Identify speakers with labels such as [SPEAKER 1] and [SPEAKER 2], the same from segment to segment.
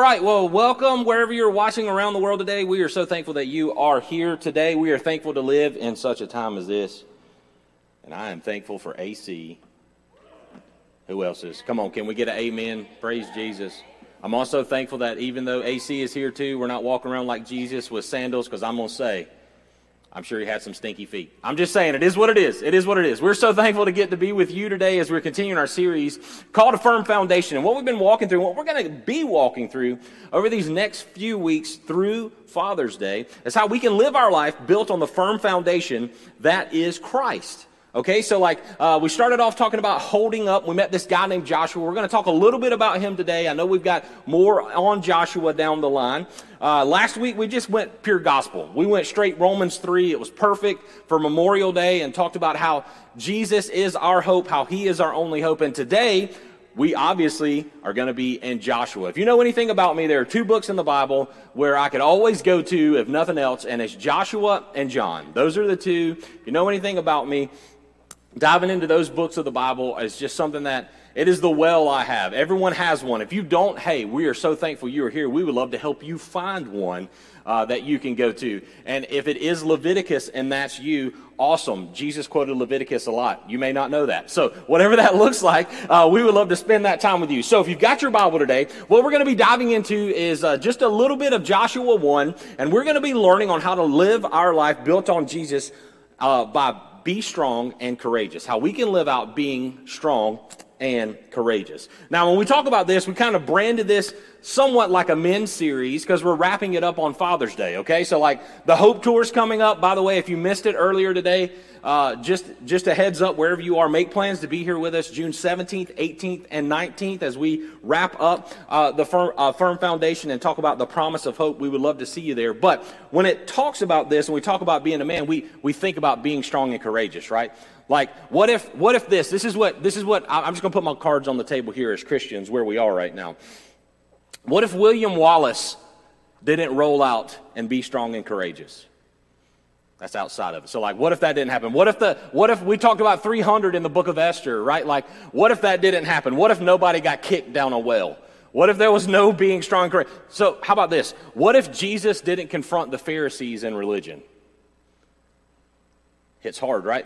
[SPEAKER 1] right, well, welcome wherever you're watching around the world today. We are so thankful that you are here today. We are thankful to live in such a time as this. And I am thankful for AC. Who else is? Come on, can we get an amen? Praise Jesus. I'm also thankful that even though AC is here too, we're not walking around like Jesus with sandals, because I'm going to say, I'm sure he had some stinky feet. I'm just saying, it is what it is. It is what it is. We're so thankful to get to be with you today as we're continuing our series called A Firm Foundation. And what we've been walking through, what we're going to be walking through over these next few weeks through Father's Day is how we can live our life built on the firm foundation that is Christ. Okay, so we started off talking about holding up. We met this guy named Joshua. We're going to talk a little bit about him today. I know we've got more on Joshua down the line. Last week, we just went pure gospel. We went straight Romans 3. It was perfect for Memorial Day and talked about how Jesus is our hope, how he is our only hope. And today, we obviously are going to be in Joshua. If you know anything about me, there are two books in the Bible where I could always go to, if nothing else, and it's Joshua and John. Those are the two. If you know anything about me, diving into those books of the Bible is just something that, it is the well I have. Everyone has one. If you don't, hey, we are so thankful you are here. We would love to help you find one that you can go to. And if it is Leviticus and that's you, awesome. Jesus quoted Leviticus a lot. You may not know that. So whatever that looks like, we would love to spend that time with you. So if you've got your Bible today, what we're going to be diving into is just a little bit of Joshua 1, and we're going to be learning on how to live our life built on Jesus by be strong and courageous. How we can live out being strong and courageous. Now, when we talk about this, we kind of branded this somewhat like a men's series because we're wrapping it up on Father's Day, okay? So the Hope Tour is coming up. By the way, if you missed it earlier today, just a heads up, wherever you are, make plans to be here with us June 17th, 18th, and 19th as we wrap up the firm foundation and talk about the promise of hope. We would love to see you there. But when it talks about this, and we talk about being a man, we think about being strong and courageous, right? Like, what if this is what, I'm just going to put my cards on the table here as Christians where we are right now. What if William Wallace didn't roll out and be strong and courageous? That's outside of it. So what if that didn't happen? What if we talked about 300 in the book of Esther, right? What if that didn't happen? What if nobody got kicked down a well? What if there was no being strong and courageous? So how about this? What if Jesus didn't confront the Pharisees in religion? Hits hard, right?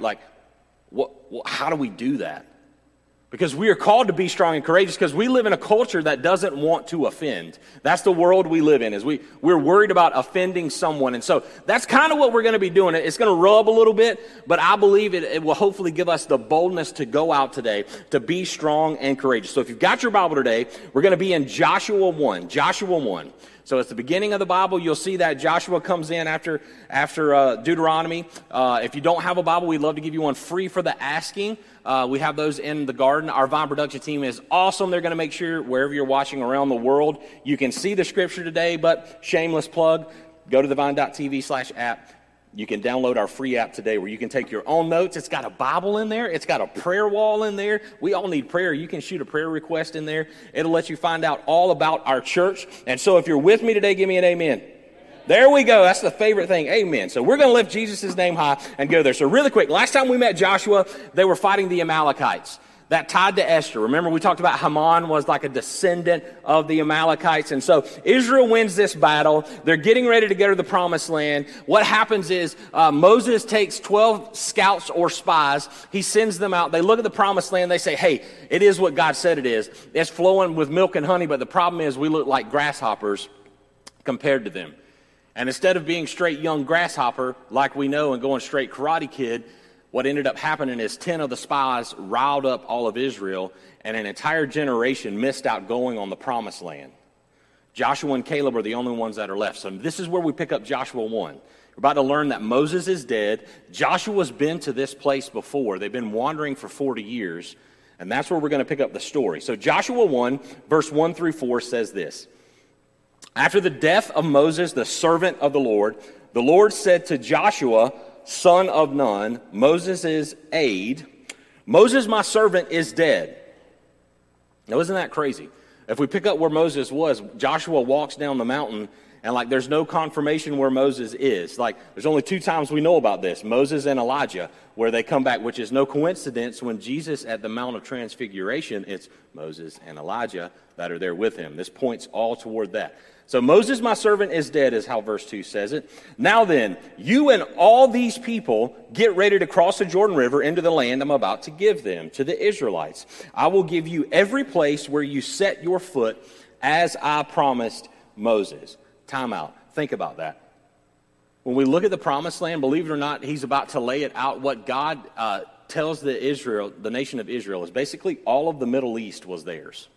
[SPEAKER 1] How do we do that? Because we are called to be strong and courageous because we live in a culture that doesn't want to offend. That's the world we live in, is we're worried about offending someone. And so that's kind of what we're going to be doing. It's going to rub a little bit, but I believe it will hopefully give us the boldness to go out today to be strong and courageous. So if you've got your Bible today, we're going to be in Joshua 1. Joshua 1. So it's the beginning of the Bible. You'll see that Joshua comes in after Deuteronomy. If you don't have a Bible, we'd love to give you one free for the asking. We have those in the garden. Our Vine production team is awesome. They're going to make sure wherever you're watching around the world, you can see the scripture today. But shameless plug, go to thevine.tv/app. You can download our free app today where you can take your own notes. It's got a Bible in there. It's got a prayer wall in there. We all need prayer. You can shoot a prayer request in there. It'll let you find out all about our church. And so if you're with me today, give me an amen. There we go. That's the favorite thing. Amen. So we're going to lift Jesus' name high and go there. So really quick, last time we met Joshua, they were fighting the Amalekites. That tied to Esther. Remember, we talked about Haman was like a descendant of the Amalekites. And so Israel wins this battle. They're getting ready to go to the promised land. What happens is Moses takes 12 scouts or spies. He sends them out. They look at the promised land. They say, hey, it is what God said it is. It's flowing with milk and honey, but the problem is we look like grasshoppers compared to them. And instead of being straight young grasshopper, like we know, and going straight Karate Kid, what ended up happening is 10 of the spies riled up all of Israel, and an entire generation missed out going on the promised land. Joshua and Caleb are the only ones that are left. So this is where we pick up Joshua 1. We're about to learn that Moses is dead. Joshua's been to this place before. They've been wandering for 40 years, and that's where we're going to pick up the story. So Joshua 1, verse 1 through 4 says this. After the death of Moses, the servant of the Lord said to Joshua, son of Nun, Moses' aide, Moses, my servant, is dead. Now, isn't that crazy? If we pick up where Moses was, Joshua walks down the mountain, And like there's no confirmation where Moses is. Like there's only 2 times we know about this, Moses and Elijah, where they come back, which is no coincidence. When Jesus at the Mount of Transfiguration, it's Moses and Elijah that are there with him. This points all toward that. So Moses, my servant, is dead, is how verse 2 says it. Now then, you and all these people get ready to cross the Jordan River into the land I'm about to give them, to the Israelites. I will give you every place where you set your foot, as I promised Moses. Time out. Think about that. When we look at the promised land, believe it or not, he's about to lay it out. What God tells the nation of Israel, is basically all of the Middle East was theirs.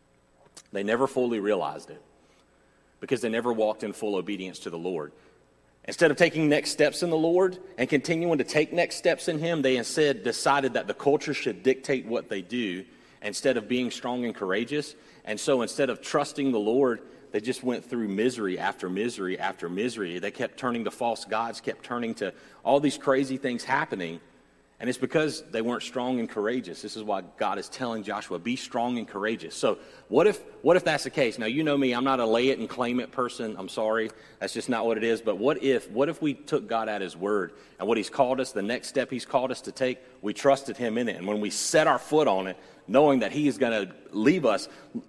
[SPEAKER 1] They never fully realized it because they never walked in full obedience to the Lord. Instead of taking next steps in the Lord and continuing to take next steps in him, they instead decided that the culture should dictate what they do instead of being strong and courageous. And so instead of trusting the Lord, they just went through misery after misery after misery. They kept turning to false gods, kept turning to all these crazy things happening. And it's because they weren't strong and courageous. This is why God is telling Joshua, be strong and courageous. So what if that's the case? Now, you know me, I'm not a lay it and claim it person. I'm sorry. That's just not what it is. But what if we took God at his word and what he's called us, the next step he's called us to take, we trusted him in it. And when we set our foot on it, knowing that he is going to leave us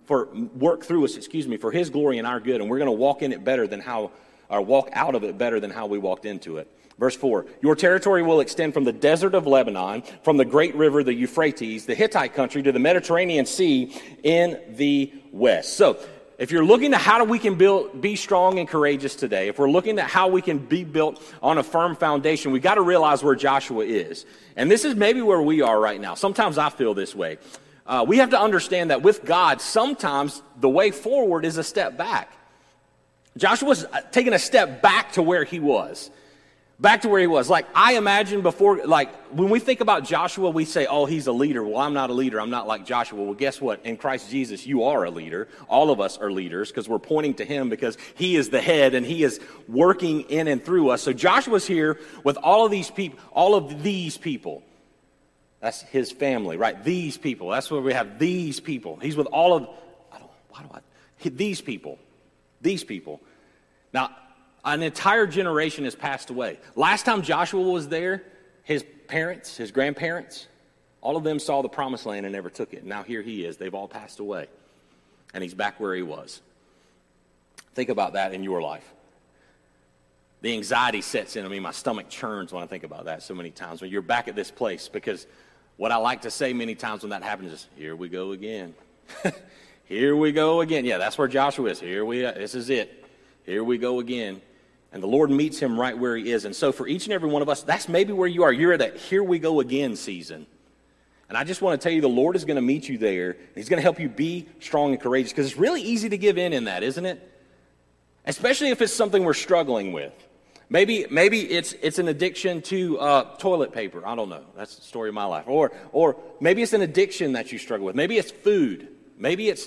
[SPEAKER 1] work through us, for his glory and our good, and we're going to walk in it better than walk out of it better than how we walked into it. Verse 4, your territory will extend from the desert of Lebanon, from the great river, the Euphrates, the Hittite country, to the Mediterranean Sea in the west. So, if you're looking at how we can be strong and courageous today, if we're looking at how we can be built on a firm foundation, we got to realize where Joshua is. And this is maybe where we are right now. Sometimes I feel this way. We have to understand that with God, sometimes the way forward is a step back. Joshua's taking a step back to where he was. Back to where he was. Like, I imagine before, like, when we think about Joshua, we say, oh, he's a leader. Well, I'm not a leader. I'm not like Joshua. Well, guess what? In Christ Jesus, you are a leader. All of us are leaders because we're pointing to him because he is the head and he is working in and through us. So Joshua's here with all of these people. That's his family, right? These people. That's where we have these people. He's with all of, these people. These people. Now, an entire generation has passed away. Last time Joshua was there, his parents, his grandparents, all of them saw the promised land and never took it. Now here he is. They've all passed away. And he's back where he was. Think about that in your life. The anxiety sets in. I mean, my stomach churns when I think about that so many times. When you're back at this place, because what I like to say many times when that happens is, here we go again. Here we go again. Yeah, that's where Joshua is. This is it. Here we go again. And the Lord meets him right where he is. And so for each and every one of us, that's maybe where you are. You're at that here we go again season. And I just want to tell you, the Lord is going to meet you there. He's going to help you be strong and courageous. Because it's really easy to give in that, isn't it? Especially if it's something we're struggling with. Maybe it's an addiction to toilet paper. I don't know. That's the story of my life. Or maybe it's an addiction that you struggle with. Maybe it's food. Maybe it's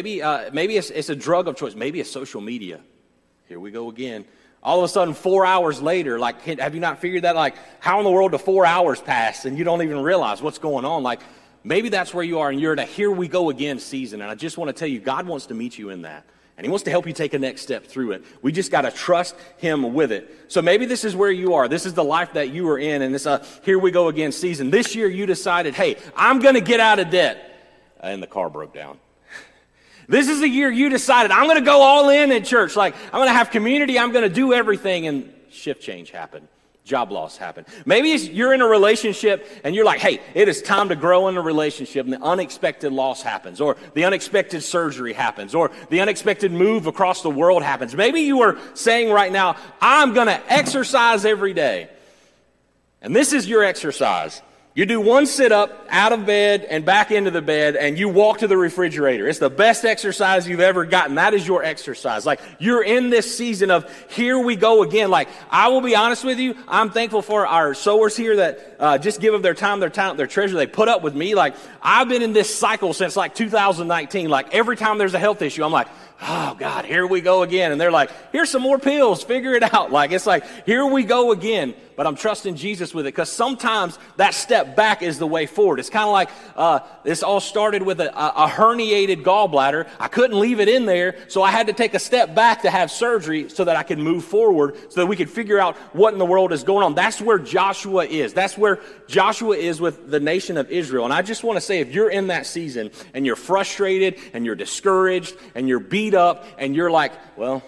[SPEAKER 1] a drug of choice. Maybe it's social media. Here we go again. All of a sudden, 4 hours later, like, have you not figured that? Like, how in the world do 4 hours pass and you don't even realize what's going on? Like, maybe that's where you are and you're in a here we go again season. And I just want to tell you, God wants to meet you in that. And he wants to help you take a next step through it. We just got to trust him with it. So maybe this is where you are. This is the life that you are in. And this here we go again season. This year you decided, hey, I'm going to get out of debt. And the car broke down. This is the year you decided, I'm going to go all in church. Like, I'm going to have community. I'm going to do everything. And shift change happened. Job loss happened. Maybe you're in a relationship and you're like, hey, it is time to grow in a relationship. And the unexpected loss happens. Or the unexpected surgery happens. Or the unexpected move across the world happens. Maybe you are saying right now, I'm going to exercise every day. And this is your exercise. You do one sit-up out of bed and back into the bed, and you walk to the refrigerator. It's the best exercise you've ever gotten. That is your exercise. Like, you're in this season of here we go again. Like, I will be honest with you, I'm thankful for our sowers here that just give of their time, their talent, their treasure. They put up with me. Like, I've been in this cycle since like 2019. Like, every time there's a health issue, I'm like, oh, God, here we go again. And they're like, here's some more pills. Figure it out. Like, it's like, here we go again. but I'm trusting Jesus with it, because sometimes that step back is the way forward. It's kind of like this all started with a herniated gallbladder. I couldn't leave it in there, so I had to take a step back to have surgery so that I could move forward, so that we could figure out what in the world is going on. That's where Joshua is. That's where Joshua is with the nation of Israel. And I just want to say, if you're in that season and you're frustrated and you're discouraged and you're beat up and you're like, well,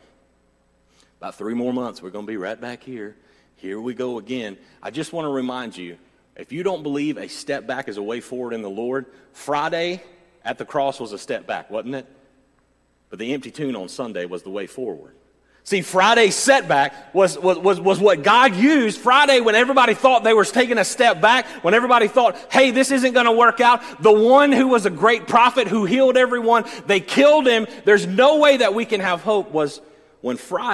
[SPEAKER 1] about 3 more months, we're going to be right back here. Here we go again. I just want to remind you, if you don't believe a step back is a way forward in the Lord, Friday at the cross was a step back, wasn't it? But the empty tomb on Sunday was the way forward. See, Friday's setback was what God used. Friday, when everybody thought they were taking a step back, when everybody thought, hey, this isn't going to work out, the one who was a great prophet who healed everyone, they killed him. There's no way that we can have hope, was when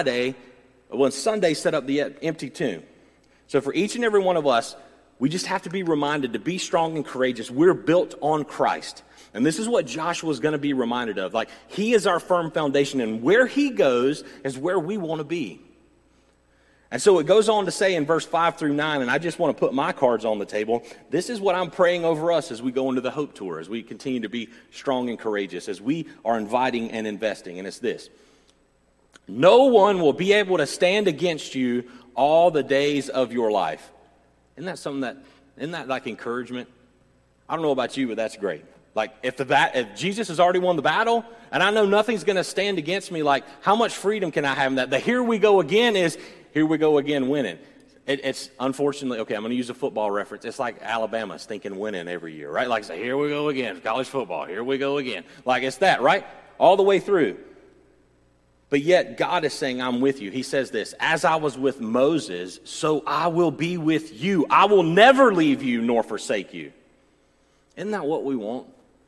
[SPEAKER 1] Sunday set up the empty tomb. So for each and every one of us, we just have to be reminded to be strong and courageous. We're built on Christ. And this is what Joshua is going to be reminded of. Like, he is our firm foundation, and where he goes is where we want to be. And so it goes on to say in verse 5 through 9, and I just want to put my cards on the table. This is what I'm praying over us as we go into the Hope Tour, as we continue to be strong and courageous, as we are inviting and investing. And it's this: no one will be able to stand against you all the days of your life. Isn't that like encouragement? I don't know about you, but that's great. Like, if Jesus has already won the battle, and I know nothing's going to stand against me, like, how much freedom can I have in that? The here we go again is, here we go again winning. It's unfortunately, okay, I'm going to use a football reference. It's like Alabama stinking winning every year, right? Like, say, here we go again, college football, here we go again. Like, it's that, right? All the way through. But yet, God is saying, I'm with you. He says this: as I was with Moses, so I will be with you. I will never leave you nor forsake you. Isn't that what we want?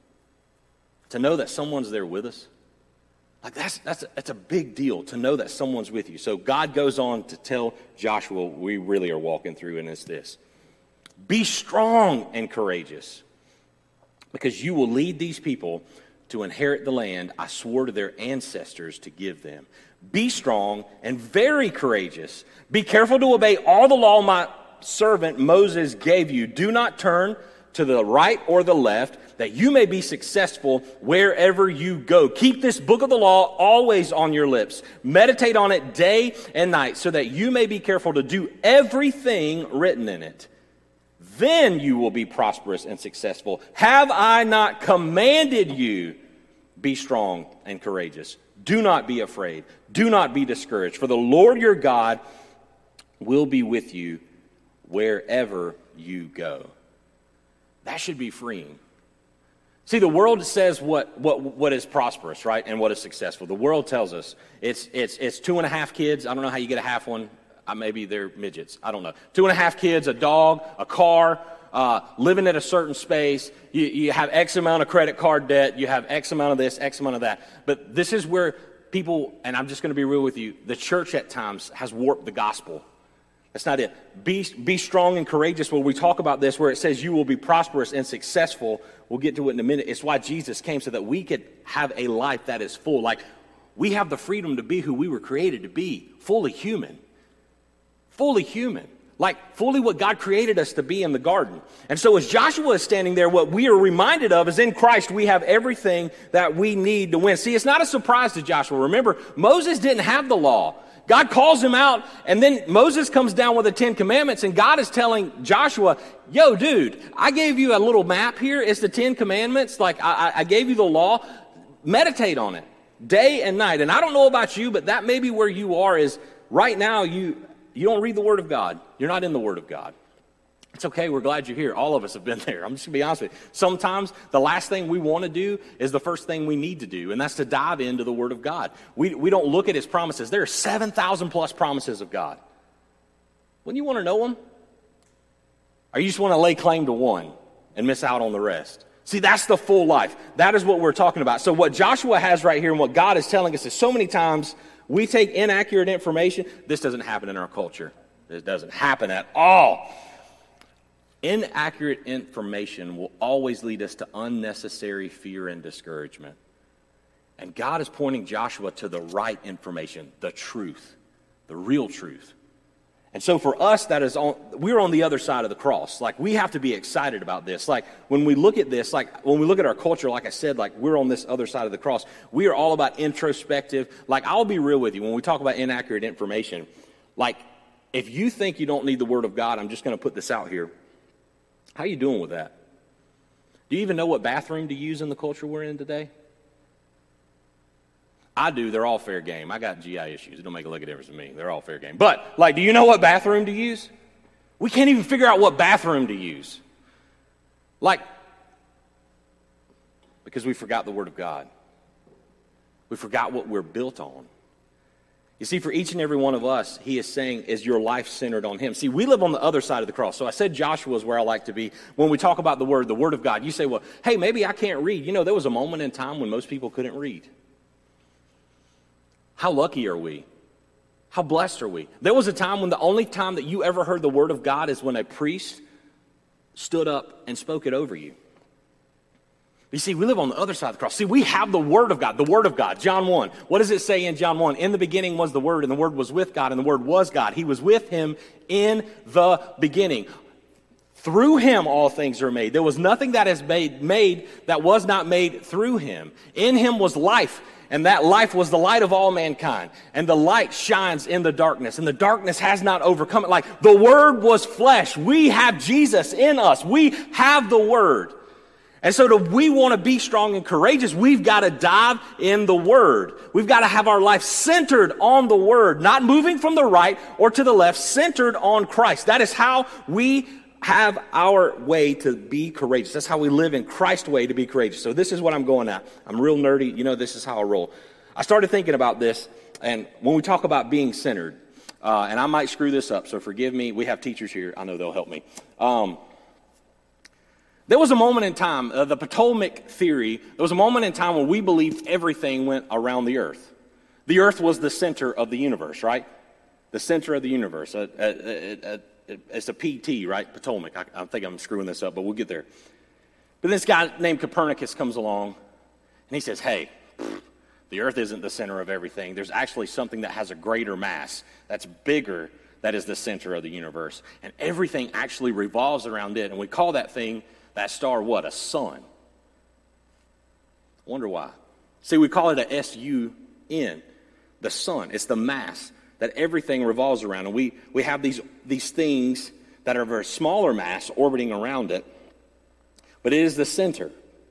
[SPEAKER 1] To know that someone's there with us. Like, that's a big deal, to know that someone's with you. So God goes on to tell Joshua what we really are walking through, and it's this: be strong and courageous, because you will lead these people to inherit the land I swore to their ancestors to give them. Be strong and very courageous. Be careful to obey all the law my servant Moses gave you. Do not turn to the right or the left, that you may be successful wherever you go. Keep this book of the law always on your lips. Meditate on it day and night, so that you may be careful to do everything written in it. Then you will be prosperous and successful. Have I not commanded you? Be strong and courageous. Do not be afraid. Do not be discouraged. For the Lord your God will be with you wherever you go. That should be freeing. See, the world says what is prosperous, right, and what is successful. The world tells us it's 2.5 kids. I don't know how you get a half one. Maybe they're midgets. I don't know. 2.5 kids, a dog, a car, living in a certain space. You have X amount of credit card debt. You have X amount of this, X amount of that. But this is where people, and I'm just going to be real with you, the church at times has warped the gospel. That's not it. Be strong and courageous. When we talk about this, where it says you will be prosperous and successful, we'll get to it in a minute. It's why Jesus came, so that we could have a life that is full. Like, we have the freedom to be who we were created to be, fully human. Fully human. Like, fully what God created us to be in the garden. And so as Joshua is standing there, what we are reminded of is in Christ we have everything that we need to win. See, it's not a surprise to Joshua. Remember, Moses didn't have the law. God calls him out, and then Moses comes down with the 10 Commandments, and God is telling Joshua, yo, dude, I gave you a little map here. It's the 10 Commandments. Like, I gave you the law. Meditate on it day and night. And I don't know about you, but that may be where you are, is right now you don't read the Word of God. You're not in the Word of God. It's okay. We're glad you're here. All of us have been there. I'm just going to be honest with you. Sometimes the last thing we want to do is the first thing we need to do, and that's to dive into the Word of God. We don't look at His promises. There are 7,000 plus promises of God. Wouldn't you want to know them? Or you just want to lay claim to one and miss out on the rest? See, that's the full life. That is what we're talking about. So what Joshua has right here and what God is telling us is, so many times we take inaccurate information. This doesn't happen in our culture. This doesn't happen at all. Inaccurate information will always lead us to unnecessary fear and discouragement. And God is pointing Joshua to the right information, the truth, the real truth. And so for us, we're on the other side of the cross. Like, we have to be excited about this. Like, when we look at this, like, when we look at our culture, like I said, like, we're on this other side of the cross. We are all about introspective. Like, I'll be real with you. When we talk about inaccurate information, like, if you think you don't need the Word of God, I'm just going to put this out here. How are you doing with that? Do you even know what bathroom to use in the culture we're in today? I do. They're all fair game. I got GI issues. It don't make a lick of difference to me. They're all fair game. But, like, do you know what bathroom to use? We can't even figure out what bathroom to use. Like, because we forgot the Word of God. We forgot what we're built on. You see, for each and every one of us, he is saying, is your life centered on him? See, we live on the other side of the cross. So I said Joshua is where I like to be. When we talk about the Word of God, you say, well, hey, maybe I can't read. You know, there was a moment in time when most people couldn't read. How lucky are we? How blessed are we? There was a time when the only time that you ever heard the Word of God is when a priest stood up and spoke it over you. You see, we live on the other side of the cross. See, we have the Word of God, the Word of God. John 1. What does it say in John 1? In the beginning was the Word, and the Word was with God, and the Word was God. He was with him in the beginning. Through him all things are made. There was nothing that is made that was not made through him. In him was life, and that life was the light of all mankind. And the light shines in the darkness, and the darkness has not overcome it. Like, the Word was flesh. We have Jesus in us. We have the Word. And so we want to be strong and courageous, we've got to dive in the Word. We've got to have our life centered on the Word, not moving from the right or to the left, centered on Christ. That is how we have our way to be courageous. That's how we live in Christ's way to be courageous. So this is what I'm going at. I'm real nerdy. You know, this is how I roll. I started thinking about this, and when we talk about being centered, and I might screw this up, so forgive me. We have teachers here. I know they'll help me. There was a moment in time, the Ptolemaic theory, there was a moment in time when we believed everything went around the earth. The earth was the center of the universe, right? The center of the universe. It's a PT, right? Ptolemaic. I think I'm screwing this up, but we'll get there. But this guy named Copernicus comes along, and he says, hey, the earth isn't the center of everything. There's actually something that has a greater mass, that's bigger, that is the center of the universe. And everything actually revolves around it. And we call that thing, that star, what? A sun. I wonder why. See, we call it a S-U-N, the sun. It's the mass that everything revolves around. And we have these things that are very smaller mass orbiting around it, but it is the center.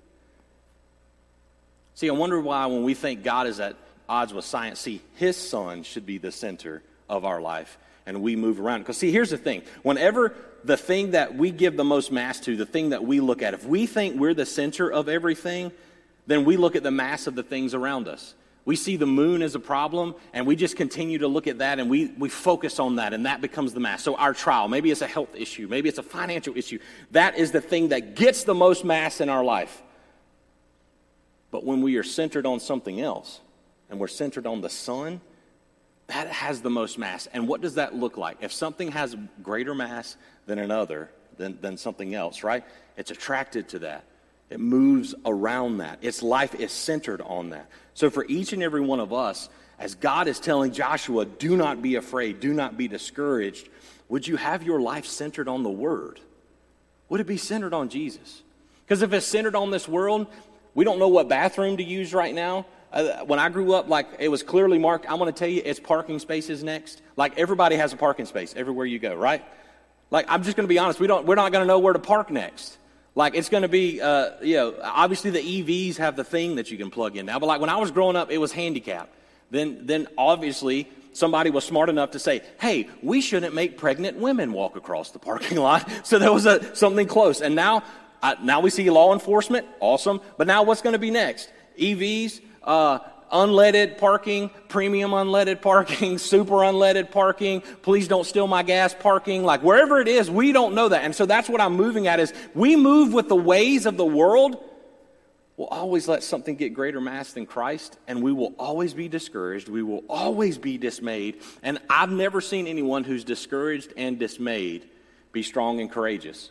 [SPEAKER 1] See, I wonder why when we think God is at odds with science, see, his sun should be the center of our life, and we move around. Because see, here's the thing. Whenever the thing that we give the most mass to, the thing that we look at, if we think we're the center of everything, then we look at the mass of the things around us. We see the moon as a problem, and we just continue to look at that, and we focus on that, and that becomes the mass. So our trial, maybe it's a health issue, maybe it's a financial issue. That is the thing that gets the most mass in our life. But when we are centered on something else, and we're centered on the sun, that has the most mass. And what does that look like? If something has greater mass than another, than something else, right? It's attracted to that. It moves around that. Its life is centered on that. So for each and every one of us, as God is telling Joshua, do not be afraid, do not be discouraged, would you have your life centered on the Word? Would it be centered on Jesus? Because if it's centered on this world, we don't know what bathroom to use right now. When I grew up, like, it was clearly marked. I'm going to tell you, it's parking spaces next. Like, everybody has a parking space everywhere you go, right? Like, I'm just going to be honest. We're not going to know where to park next. Like, it's going to be, obviously the EVs have the thing that you can plug in now. But like when I was growing up, it was handicapped. Then obviously somebody was smart enough to say, hey, we shouldn't make pregnant women walk across the parking lot. So there was something close. And now we see law enforcement. Awesome. But now what's going to be next? EVs, unleaded parking, premium unleaded parking, super unleaded parking, please don't steal my gas parking. Like wherever it is, we don't know that. And so that's what I'm moving at is we move with the ways of the world. We'll always let something get greater mass than Christ, and we will always be discouraged. We will always be dismayed. And I've never seen anyone who's discouraged and dismayed be strong and courageous.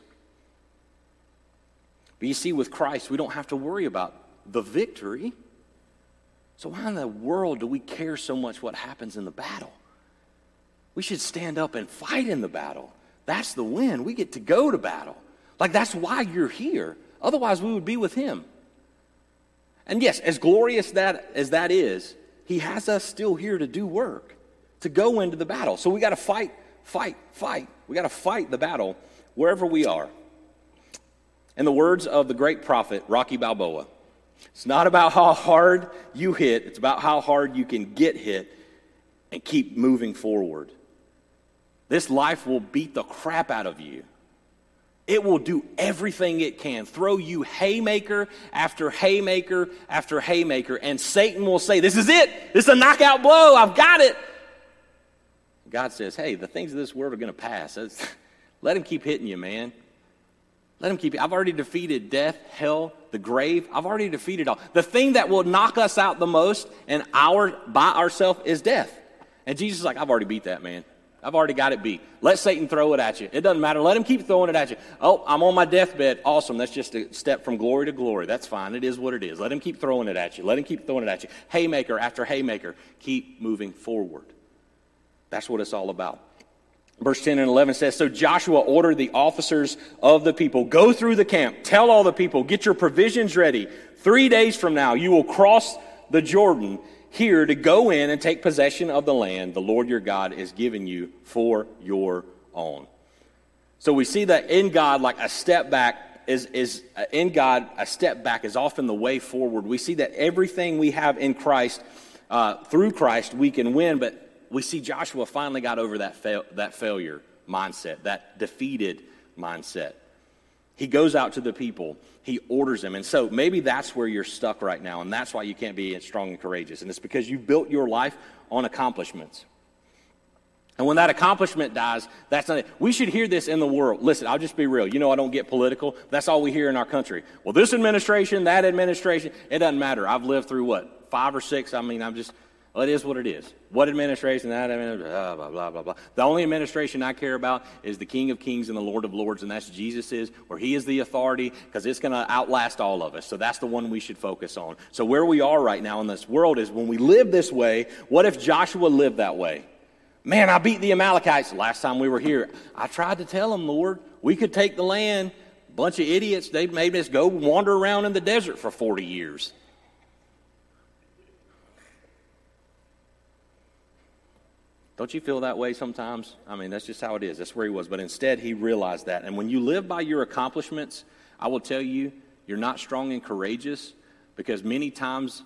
[SPEAKER 1] But you see, with Christ, we don't have to worry about the victory. So why in the world do we care so much what happens in the battle? We should stand up and fight in the battle. That's the win. We get to go to battle. Like, that's why you're here. Otherwise, we would be with him. And yes, as glorious as that is, he has us still here to do work, to go into the battle. So we got to fight. We got to fight the battle wherever we are. In the words of the great prophet, Rocky Balboa, it's not about how hard you hit, it's about how hard you can get hit and keep moving forward. This life will beat the crap out of you. It will do everything it can, throw you haymaker after haymaker after haymaker, and Satan will say, this is it. This is a knockout blow. I've got it. God says, hey, the things of this world are going to pass. Let him keep hitting you, man. Let him keep. I've already defeated death, hell, the grave. I've already defeated all. The thing that will knock us out the most and by ourselves is death. And Jesus is like, I've already beat that, man. I've already got it beat. Let Satan throw it at you. It doesn't matter. Let him keep throwing it at you. Oh, I'm on my deathbed. Awesome. That's just a step from glory to glory. That's fine. It is what it is. Let him keep throwing it at you. Let him keep throwing it at you. Haymaker after haymaker. Keep moving forward. That's what it's all about. Verse 10 and 11 says, so Joshua ordered the officers of the people, go through the camp, tell all the people, get your provisions ready. 3 days from now, you will cross the Jordan here to go in and take possession of the land the Lord your God is giving you for your own. So we see that in God, like a step back in God, a step back is often the way forward. We see that everything we have in Christ, through Christ, we can win, but we see Joshua finally got over that failure mindset, that defeated mindset. He goes out to the people. He orders them. And so maybe that's where you're stuck right now, and that's why you can't be strong and courageous. And it's because you built your life on accomplishments. And when that accomplishment dies, that's not it. We should hear this in the world. Listen, I'll just be real. You know I don't get political. But that's all we hear in our country. Well, this administration, that administration, it doesn't matter. I've lived through, 5 or 6? Well, it is what it is. What administration, that administration, blah, blah, blah, blah, blah. The only administration I care about is the King of Kings and the Lord of Lords, and that's Jesus' where he is the authority, because it's going to outlast all of us. So that's the one we should focus on. So where we are right now in this world is when we live this way, what if Joshua lived that way? Man, I beat the Amalekites. Last time we were here, I tried to tell them, Lord, we could take the land. Bunch of idiots, they made us go wander around in the desert for 40 years. Don't you feel that way sometimes? That's just how it is. That's where he was. But instead, he realized that. And when you live by your accomplishments, I will tell you, you're not strong and courageous, because many times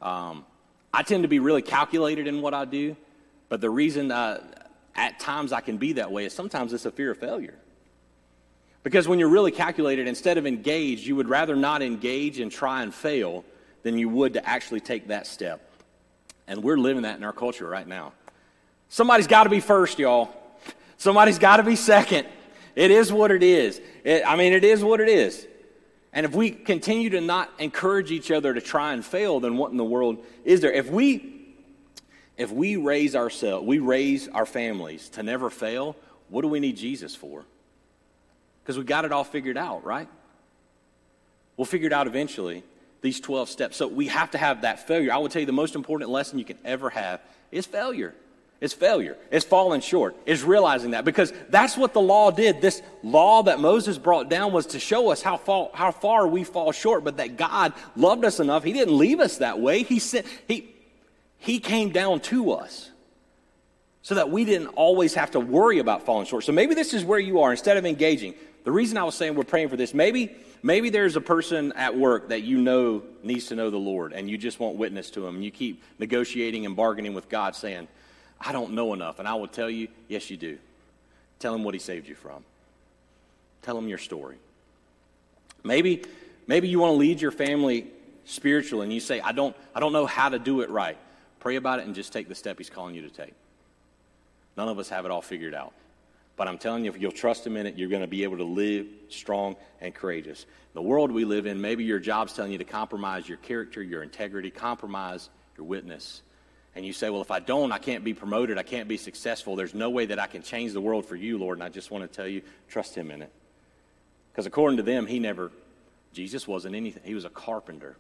[SPEAKER 1] I tend to be really calculated in what I do. But the reason at times I can be that way is sometimes it's a fear of failure. Because when you're really calculated, instead of engaged, you would rather not engage and try and fail than you would to actually take that step. And we're living that in our culture right now. Somebody's got to be first, y'all. Somebody's got to be second. It is what it is. It is what it is. And if we continue to not encourage each other to try and fail, then what in the world is there? If we raise our families to never fail, what do we need Jesus for? Because we got it all figured out, right? We'll figure it out eventually, these 12 steps. So we have to have that failure. I will tell you the most important lesson you can ever have is failure. It's failure. It's falling short. It's realizing that, because that's what the law did. This law that Moses brought down was to show us how far we fall short, but that God loved us enough. He didn't leave us that way. He came down to us so that we didn't always have to worry about falling short. So maybe this is where you are. Instead of engaging, the reason I was saying we're praying for this, maybe there's a person at work that you know needs to know the Lord, and you just won't witness to him, and you keep negotiating and bargaining with God, saying, I don't know enough. And I will tell you, yes, you do. Tell him what he saved you from. Tell him your story. Maybe you want to lead your family spiritually, and you say, I don't know how to do it right. Pray about it and just take the step he's calling you to take. None of us have it all figured out. But I'm telling you, if you'll trust him in it, you're going to be able to live strong and courageous. The world we live in, maybe your job's telling you to compromise your character, your integrity, compromise your witness. And you say, well, if I don't, I can't be promoted, I can't be successful. There's no way that I can change the world for you, Lord. And I just want to tell you, trust him in it. Because according to them, Jesus wasn't anything. He was a carpenter.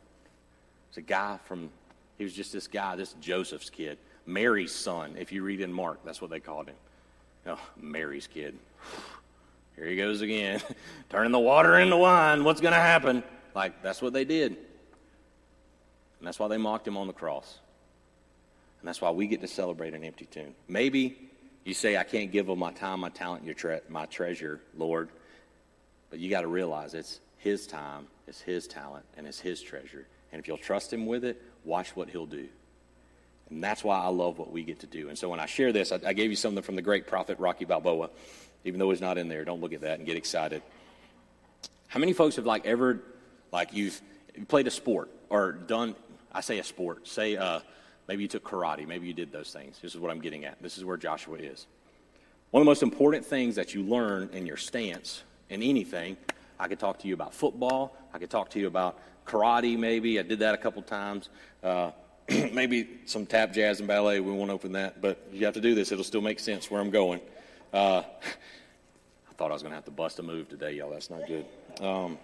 [SPEAKER 1] He was just this guy, this Joseph's kid. Mary's son, if you read in Mark, that's what they called him. Oh, Mary's kid. Here he goes again, turning the water into wine. What's going to happen? Like, that's what they did. And that's why they mocked him on the cross. And that's why we get to celebrate an empty tomb. Maybe you say, I can't give up my time, my talent, my treasure, Lord. But you got to realize it's his time, it's his talent, and it's his treasure. And if you'll trust him with it, watch what he'll do. And that's why I love what we get to do. And so when I share this, I gave you something from the great prophet Rocky Balboa. Even though he's not in there, don't look at that and get excited. How many folks have you've played a sport or done, I say a sport, say maybe you took karate, maybe you did those things. This is what I'm getting at. This is where Joshua is. One of the most important things that you learn in your stance in anything, I could talk to you about football, I could talk to you about karate maybe, I did that a couple times, maybe some tap, jazz, and ballet, we won't open that, but you have to do this, it'll still make sense where I'm going. I thought I was going to have to bust a move today, y'all. That's not good. The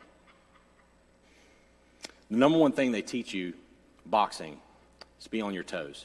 [SPEAKER 1] number one thing they teach you, boxing, is be on your toes.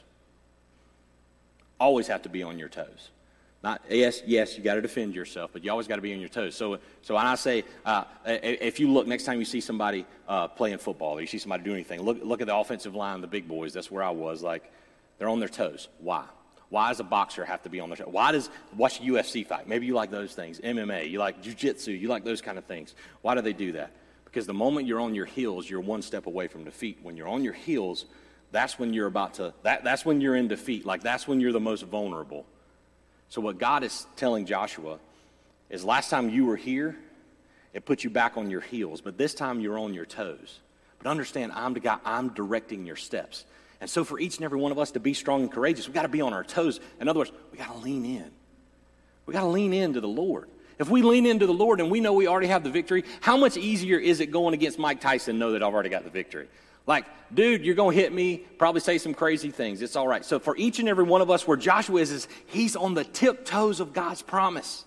[SPEAKER 1] Always have to be on your toes. Not yes, you got to defend yourself, but you always got to be on your toes. So when I say, if you look next time you see somebody playing football, or you see somebody do anything, look at the offensive line, the big boys. That's where I was. Like, they're on their toes. Why? Why does a boxer have to be on their toes? Watch a UFC fight? Maybe you like those things. MMA, you like jiu-jitsu, you like those kind of things. Why do they do that? Because the moment you're on your heels, you're one step away from defeat. When you're on your heels, that's when you're that's when you're in defeat. Like, that's when you're the most vulnerable. So what God is telling Joshua is, last time you were here, it put you back on your heels. But this time you're on your toes. But understand, I'm the guy, I'm directing your steps. And so for each and every one of us to be strong and courageous, we got to be on our toes. In other words, we got to lean in. We got to lean into the Lord. If we lean into the Lord and we know we already have the victory, how much easier is it going against Mike Tyson, know that I've already got the victory? Like, dude, you're going to hit me, probably say some crazy things. It's all right. So for each and every one of us, where Joshua is he's on the tiptoes of God's promise.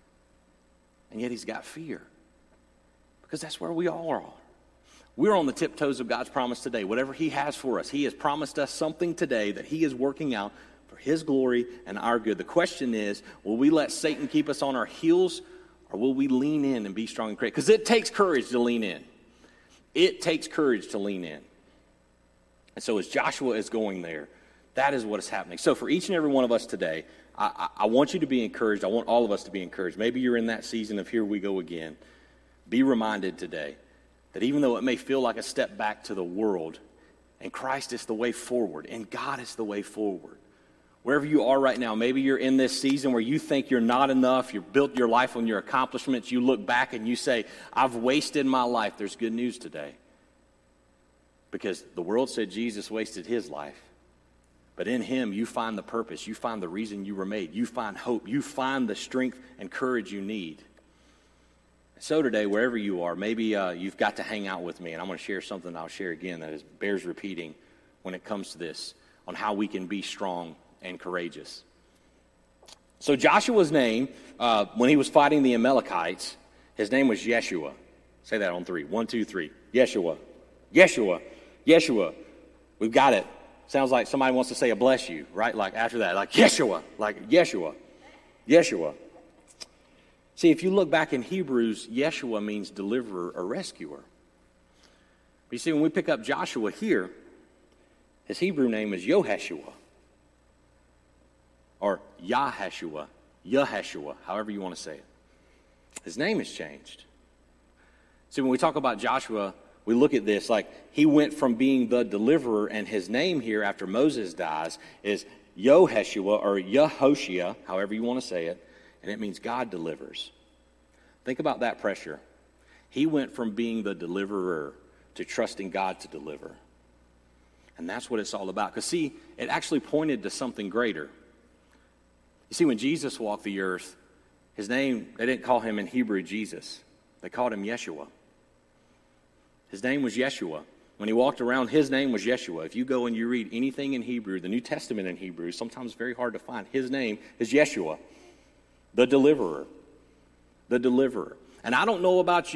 [SPEAKER 1] And yet he's got fear. Because that's where we all are. We're on the tiptoes of God's promise today. Whatever he has for us, he has promised us something today that he is working out for his glory and our good. The question is, will we let Satan keep us on our heels, or will we lean in and be strong and courageous? Because it takes courage to lean in. It takes courage to lean in. And so as Joshua is going there, that is what is happening. So for each and every one of us today, I want you to be encouraged. I want all of us to be encouraged. Maybe you're in that season of here we go again. Be reminded today that even though it may feel like a step back to the world, and Christ is the way forward, and God is the way forward. Wherever you are right now, maybe you're in this season where you think you're not enough, you've built your life on your accomplishments, you look back and you say, I've wasted my life. There's good news today. Because the world said Jesus wasted his life. But in him, you find the purpose, you find the reason you were made, you find hope, you find the strength and courage you need. So today, wherever you are, maybe you've got to hang out with me, and I'm going to share something I'll share again that bears repeating when it comes to this, on how we can be strong and courageous. So Joshua's name, when he was fighting the Amalekites, his name was Yeshua. Say that on three. 1, 2, 3. Yeshua. Yeshua. Yeshua. We've got it. Sounds like somebody wants to say a bless you, right? Like after that, like Yeshua. Like Yeshua. Yeshua. See, if you look back in Hebrews, Yeshua means deliverer or rescuer. But you see, when we pick up Joshua here, his Hebrew name is Yehoshua. Or Yahashua, Yahashua, however you want to say it. His name has changed. See, when we talk about Joshua, we look at this like he went from being the deliverer, and his name here after Moses dies is Yehoshua or Yehoshua, however you want to say it, and it means God delivers. Think about that pressure. He went from being the deliverer to trusting God to deliver. And that's what it's all about. Because see, it actually pointed to something greater. You see, when Jesus walked the earth, his name, they didn't call him in Hebrew Jesus. They called him Yeshua. His name was Yeshua. When he walked around, his name was Yeshua. If you go and you read anything in Hebrew, the New Testament in Hebrew, sometimes it's very hard to find. His name is Yeshua, the deliverer. The deliverer. And I don't know about you,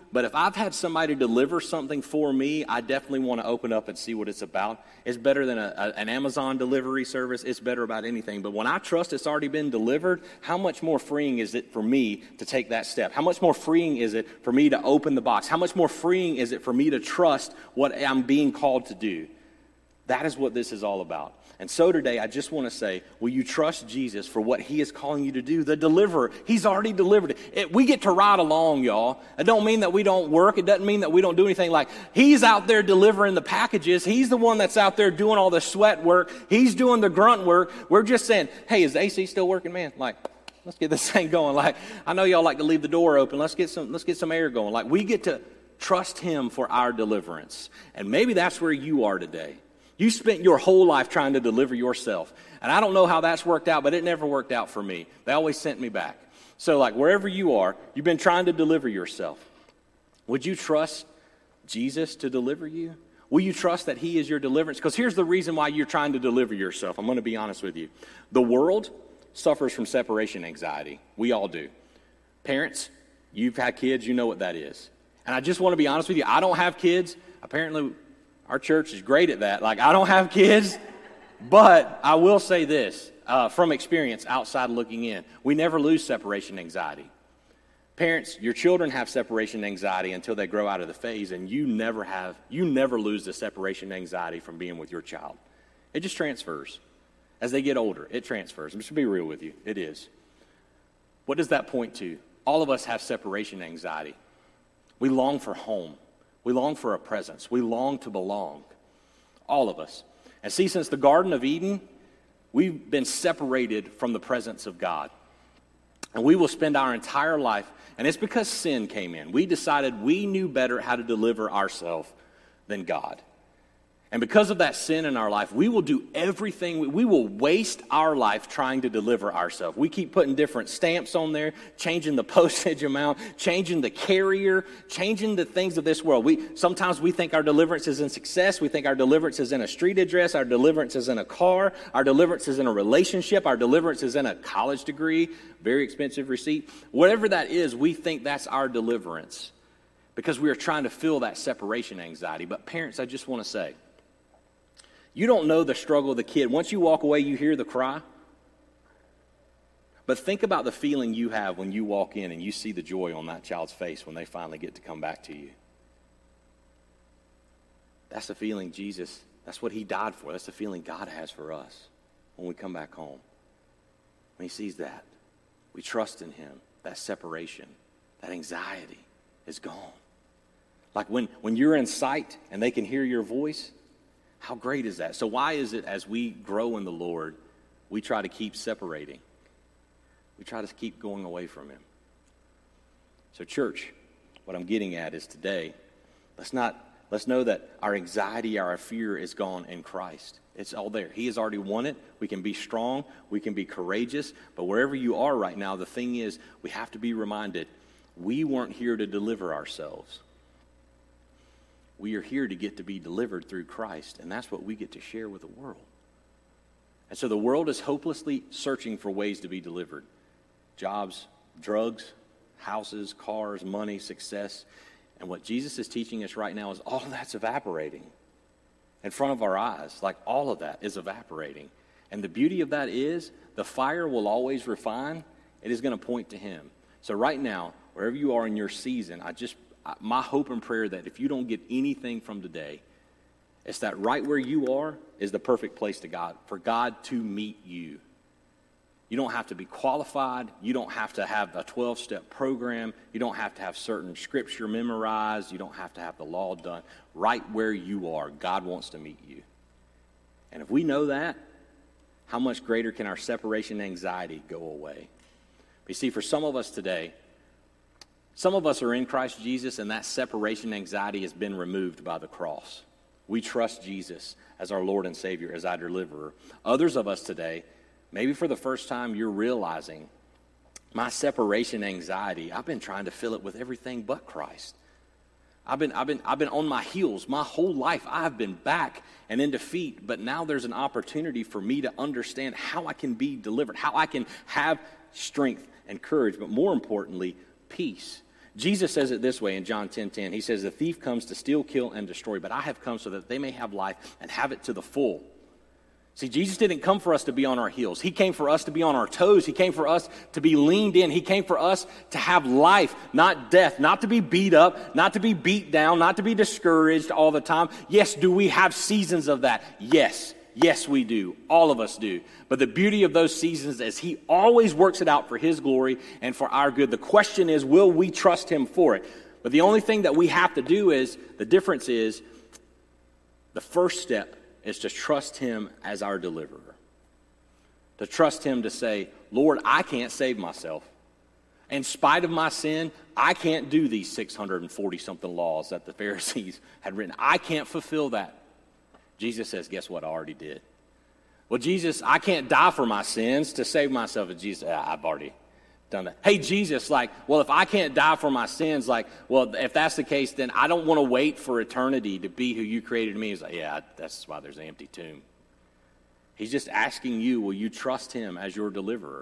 [SPEAKER 1] but if I've had somebody deliver something for me, I definitely want to open up and see what it's about. It's better than an Amazon delivery service. It's better about anything. But when I trust it's already been delivered, how much more freeing is it for me to take that step? How much more freeing is it for me to open the box? How much more freeing is it for me to trust what I'm being called to do? That is what this is all about. And so today, I just want to say, will you trust Jesus for what he is calling you to do? The deliverer, he's already delivered it. We get to ride along, y'all. It don't mean that we don't work. It doesn't mean that we don't do anything. Like, he's out there delivering the packages. He's the one that's out there doing all the sweat work. He's doing the grunt work. We're just saying, hey, is the AC still working, man? Like, let's get this thing going. Like, I know y'all like to leave the door open. Let's get some air going. Like, we get to trust him for our deliverance. And maybe that's where you are today. You spent your whole life trying to deliver yourself. And I don't know how that's worked out, but it never worked out for me. They always sent me back. So like wherever you are, you've been trying to deliver yourself. Would you trust Jesus to deliver you? Will you trust that he is your deliverance? Because here's the reason why you're trying to deliver yourself. I'm going to be honest with you. The world suffers from separation anxiety. We all do. Parents, you've had kids, you know what that is. And I just want to be honest with you. I don't have kids. Apparently, our church is great at that. Like, I don't have kids, but I will say this from experience outside looking in. We never lose separation anxiety. Parents, your children have separation anxiety until they grow out of the phase, and you never lose the separation anxiety from being with your child. It just transfers. As they get older, it transfers. I'm just going to be real with you. It is. What does that point to? All of us have separation anxiety. We long for home. We long for a presence. We long to belong. All of us. And see, since the Garden of Eden, we've been separated from the presence of God. And we will spend our entire life, and it's because sin came in. We decided we knew better how to deliver ourselves than God. And because of that sin in our life, we will do everything. We will waste our life trying to deliver ourselves. We keep putting different stamps on there, changing the postage amount, changing the carrier, changing the things of this world. Sometimes we think our deliverance is in success. We think our deliverance is in a street address. Our deliverance is in a car. Our deliverance is in a relationship. Our deliverance is in a college degree, very expensive receipt. Whatever that is, we think that's our deliverance because we are trying to fill that separation anxiety. But parents, I just want to say, you don't know the struggle of the kid. Once you walk away, you hear the cry. But think about the feeling you have when you walk in and you see the joy on that child's face when they finally get to come back to you. That's the feeling Jesus, that's what he died for. That's the feeling God has for us when we come back home. When he sees that, we trust in him. That separation, that anxiety is gone. Like when you're in sight and they can hear your voice, how great is that? So why is it as we grow in the Lord, we try to keep separating? We try to keep going away from him. So church, what I'm getting at is today, let's know that our anxiety, our fear is gone in Christ. It's all there. He has already won it. We can be strong. We can be courageous. But wherever you are right now, the thing is, we have to be reminded, we weren't here to deliver ourselves. We are here to get to be delivered through Christ, and that's what we get to share with the world. And so the world is hopelessly searching for ways to be delivered. Jobs, drugs, houses, cars, money, success. And what Jesus is teaching us right now is all of that's evaporating in front of our eyes. Like all of that is evaporating. And the beauty of that is the fire will always refine. It is going to point to him. So right now, wherever you are in your season, my hope and prayer that if you don't get anything from today, it's that right where you are is the perfect place for God to meet you. You don't have to be qualified. You don't have to have a 12-step program. You don't have to have certain scripture memorized. You don't have to have the law done. Right where you are, God wants to meet you. And if we know that, how much greater can our separation anxiety go away? But you see, for some of us today, some of us are in Christ Jesus, and that separation anxiety has been removed by the cross. We trust Jesus as our Lord and Savior, as our deliverer. Others of us today, maybe for the first time, you're realizing my separation anxiety, I've been trying to fill it with everything but Christ. I've been on my heels my whole life. I've been back and in defeat, but now there's an opportunity for me to understand how I can be delivered, how I can have strength and courage, but more importantly, peace. Jesus says it this way in John 10:10. He says, the thief comes to steal, kill, and destroy, but I have come so that they may have life and have it to the full. See, Jesus didn't come for us to be on our heels. He came for us to be on our toes. He came for us to be leaned in. He came for us to have life, not death, not to be beat up, not to be beat down, not to be discouraged all the time. Yes, do we have seasons of that? Yes. Yes, we do. All of us do. But the beauty of those seasons is he always works it out for his glory and for our good. The question is, will we trust him for it? But the only thing that we have to do is, the difference is, the first step is to trust him as our deliverer. To trust him to say, Lord, I can't save myself. In spite of my sin, I can't do these 640-something laws that the Pharisees had written. I can't fulfill that. Jesus says, guess what? I already did. Well, Jesus, I can't die for my sins to save myself. And Jesus, I've already done that. Hey, Jesus, well, if I can't die for my sins, well, if that's the case, then I don't want to wait for eternity to be who you created me. He's like, yeah, that's why there's an empty tomb. He's just asking you, will you trust him as your deliverer?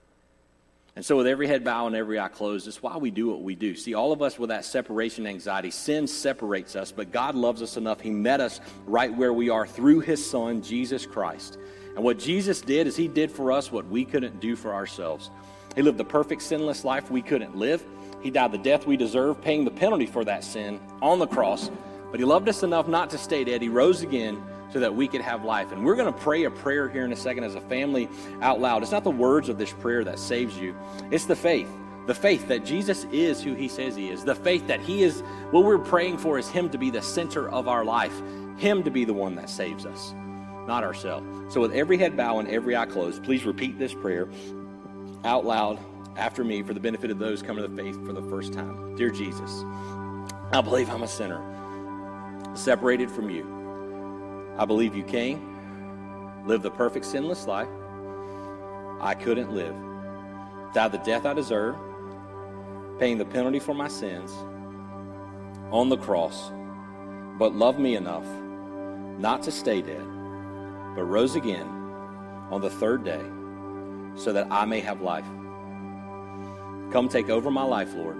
[SPEAKER 1] And so with every head bowed and every eye closed, that's why we do what we do. See, all of us with that separation anxiety, sin separates us, but God loves us enough. He met us right where we are through his son, Jesus Christ. And what Jesus did is he did for us what we couldn't do for ourselves. He lived the perfect sinless life we couldn't live. He died the death we deserve, paying the penalty for that sin on the cross. But he loved us enough not to stay dead. He rose again so that we could have life. And we're going to pray a prayer here in a second as a family out loud. It's not the words of this prayer that saves you. It's the faith that Jesus is who he says he is. The faith that he is, what we're praying for is him to be the center of our life, him to be the one that saves us, not ourselves. So with every head bowed and every eye closed, please repeat this prayer out loud after me for the benefit of those coming to the faith for the first time. Dear Jesus, I believe I'm a sinner, separated from you. I believe you came, lived the perfect sinless life I couldn't live, died the death I deserve, paying the penalty for my sins on the cross, but loved me enough not to stay dead, but rose again on the third day so that I may have life. Come take over my life, Lord.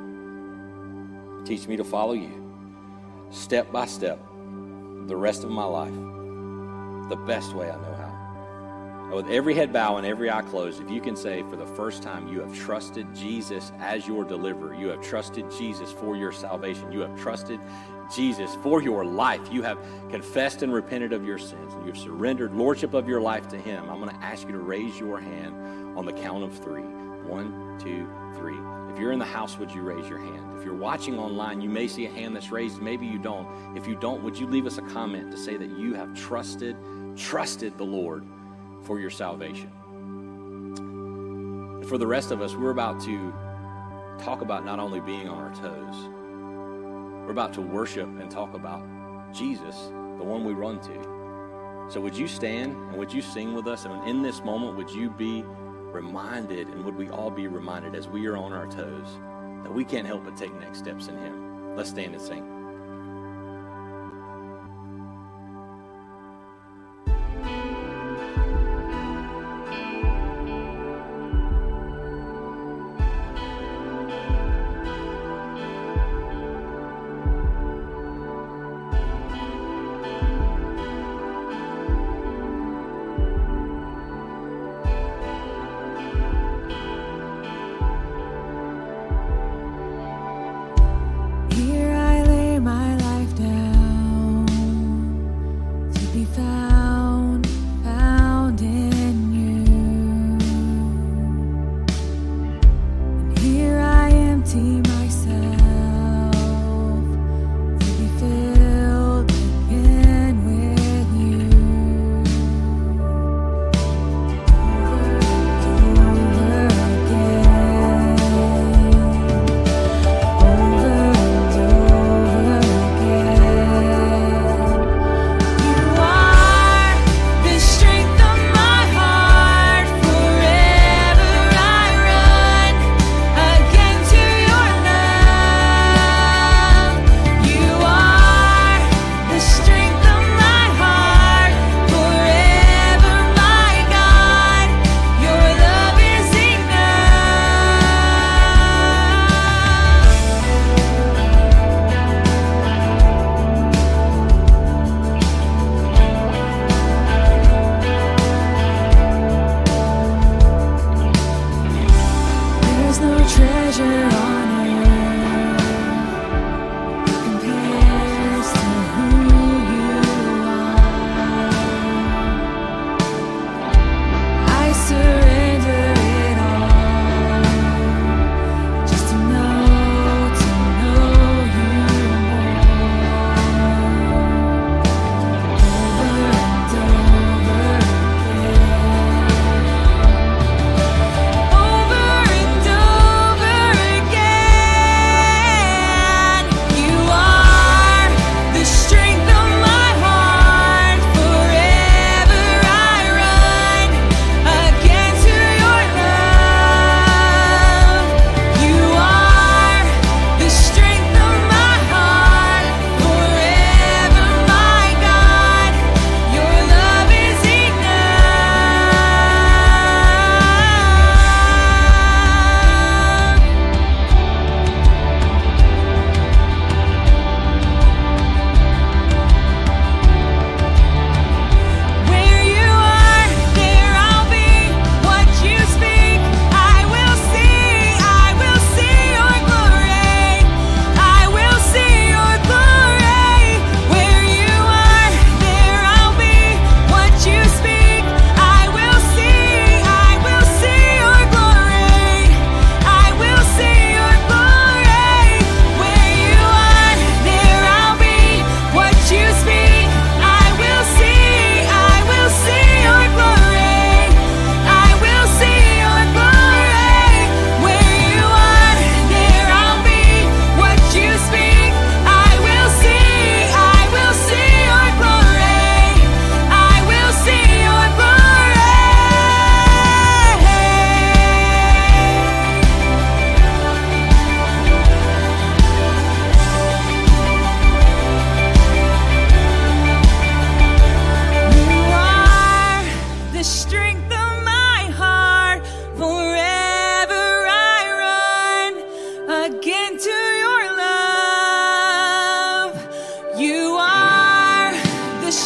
[SPEAKER 1] Teach me to follow you step by step the rest of my life, the best way I know how. With every head bowed and every eye closed, if you can say for the first time you have trusted Jesus as your deliverer, you have trusted Jesus for your salvation, you have trusted Jesus for your life, you have confessed and repented of your sins, and you've surrendered lordship of your life to him, I'm going to ask you to raise your hand on the count of 3. 1, 2, 3. If you're in the house, would you raise your hand? If you're watching online, you may see a hand that's raised. Maybe you don't. If you don't, would you leave us a comment to say that you have trusted the Lord for your salvation? And for the rest of us, we're about to talk about not only being on our toes, we're about to worship and talk about Jesus, the one we run to. So would you stand and would you sing with us? And in this moment, would you be reminded, and would we all be reminded as we are on our toes, that we can't help but take next steps in him? Let's stand and sing.
[SPEAKER 2] Here I lay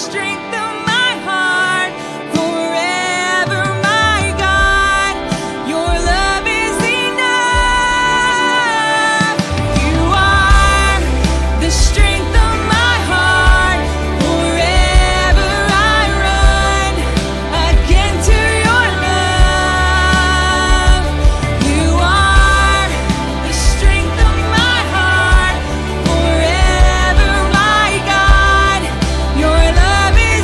[SPEAKER 2] strength of my heart. Forever, my God, your love is enough. You are the strength of my heart. Forever I run again to your love. You are the strength of my heart. Forever, my God, your love is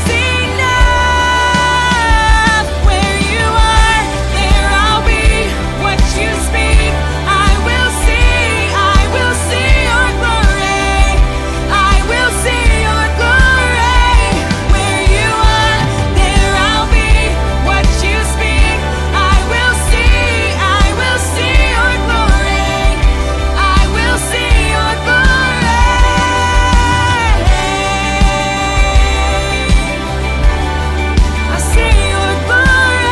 [SPEAKER 2] enough. Where you are, there I'll be. What you speak, I will see. I will see your glory. I will see your glory. Where you are, there I'll be. What you speak, I will see. I will see your glory. I will see your glory. I see your glory.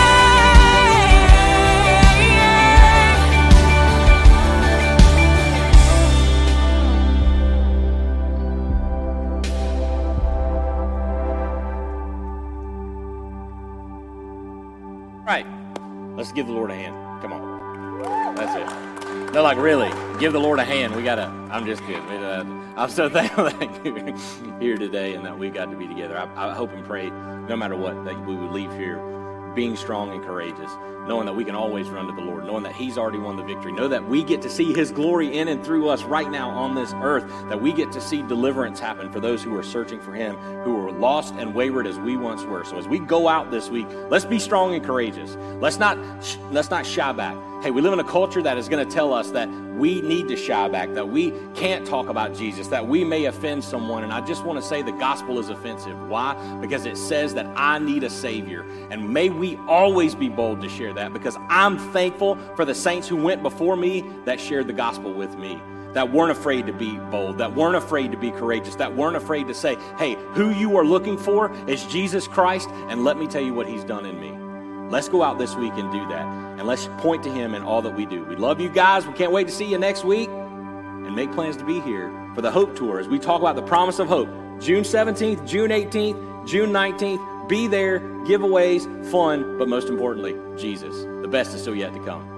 [SPEAKER 1] Right. Let's give the Lord a hand. Come on. That's it. No, like really, give the Lord a hand. I'm just kidding. I'm so thankful that you're here today and that we got to be together. I hope and pray, no matter what, that we would leave here being strong and courageous, knowing that we can always run to the Lord, knowing that He's already won the victory, know that we get to see His glory in and through us right now on this earth, that we get to see deliverance happen for those who are searching for Him, who were lost and wayward as we once were. So as we go out this week, let's be strong and courageous. Let's not shy back. Hey, we live in a culture that is going to tell us that we need to shy back, that we can't talk about Jesus, that we may offend someone. And I just want to say the gospel is offensive. Why? Because it says that I need a Savior. And may we always be bold to share that, because I'm thankful for the saints who went before me that shared the gospel with me, that weren't afraid to be bold, that weren't afraid to be courageous, that weren't afraid to say, hey, who you are looking for is Jesus Christ, and let me tell you what He's done in me. Let's go out this week and do that, and let's point to Him in all that we do. We love you guys. We can't wait to see you next week, and make plans to be here for the Hope Tour as we talk about the promise of hope. June 17th, June 18th, June 19th. Be there, giveaways, fun, but most importantly, Jesus. The best is still yet to come.